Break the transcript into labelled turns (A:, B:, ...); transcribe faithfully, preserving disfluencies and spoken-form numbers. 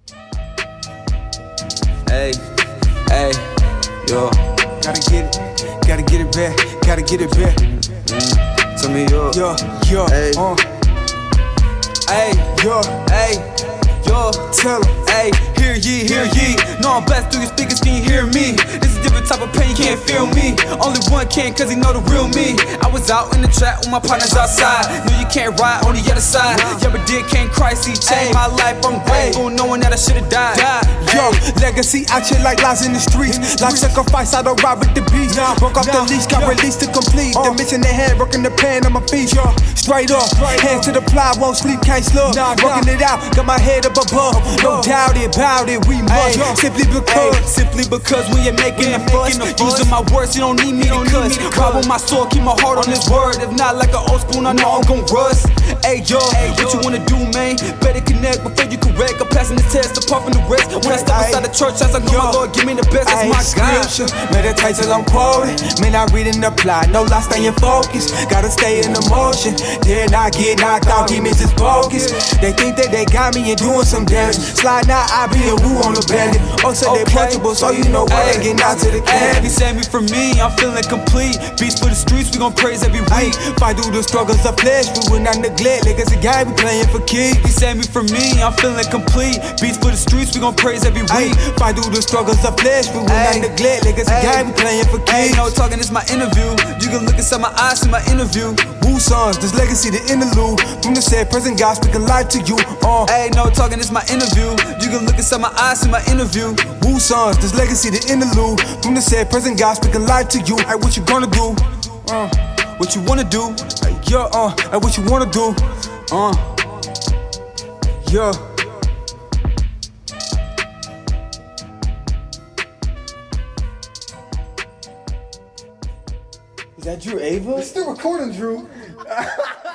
A: Hey, hey, yo.
B: Gotta get it, gotta get it back, gotta get it back.
A: Mm. Tell me yo,
B: yo, yo,
A: hey,
B: uh.
A: hey,
B: yo,
A: hey, yo.
B: Tell 'em,
A: hey, hear ye, hear ye. No, I'm blessed through your speakers, can you hear me? This is a different type of pain, you can't feel me. Only one can, cause he know the real me. I was out in the trap with my partners outside. Knew you can't ride on the other side. Yeah, but did can't Christ, he changed my life. I'm grateful, knowing that I should've died.
B: Yo, legacy out here like lies in the streets. Like sacrifice, I don't ride with the beast. Broke off the leash, got released to complete. The mission they had, working the pan on my feet. Straight up, hands to the plow, won't sleep, can't slug. Working it out, got my head up above. No doubt about it, we must. Simply because,
A: simply because when you're making a fuss, using my words, you don't need me to cuss. Ride with my sword, keep my heart on this word. If not like an old spoon, I know I'm gon' rust. Hey yo, what you wanna do, man? Better connect before you correct. I'm passing the test, apart from the rest. When I step inside the church, I go, my Lord, give me the best. That's my God.
B: Meditate till I'm quoted. Man, I read and apply. No lie, stay in focus. Gotta stay in the motion. Dare not get knocked out, demons is bogus. They think that they got me and doing some damage. Slide now, I be a woo on the bandit. Oh, so they punchable, so you know what they getting out to the can.
A: He saved me from me, I'm feeling complete. Beats for the streets, we gon' praise every week.
B: Fight through the struggles of flesh, we will not neglect. Like it's a game, we playing for keys.
A: He saved me from me, I'm feeling complete. Beats for the streets, we gon' praise every week.
B: Fight through the struggles of flesh, we will not neglect. Like it's a game, we playing for keys.
A: Ain't no talking, it's my interview. You can look inside my eyes, see my interview.
B: Woo songs, this legacy, the interlude. From the said present God speaking life to you. Uh.
A: Ain't no talking, it's my interview. You can look inside my eyes, see my interview.
B: Woo songs, this legacy, the interlude. From the said present God speaking life to you. Hey, what you gonna do?
A: Uh, what you wanna do?
B: Hey, yeah, uh, hey, what you wanna do?
A: Uh,
B: yeah. Is that Drew Ava?
C: It's still recording, Drew.